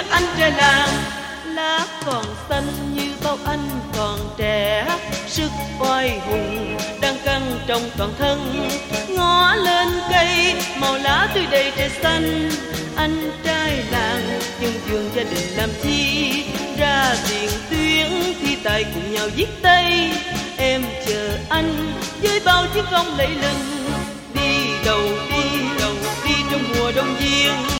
anh trai làng. Lá còn xanh như bao anh còn trẻ, sức oai hùng đang căng trong toàn thân. Ngó lên cây màu lá tươi đầy trời xanh, anh trai làng dân vườn gia đình làm chi, ra tiền tuyến thi tài cùng nhau viết tay. Em chờ anh với bao chiến công lẫy lừng, đi đầu đi trong mùa đông viên.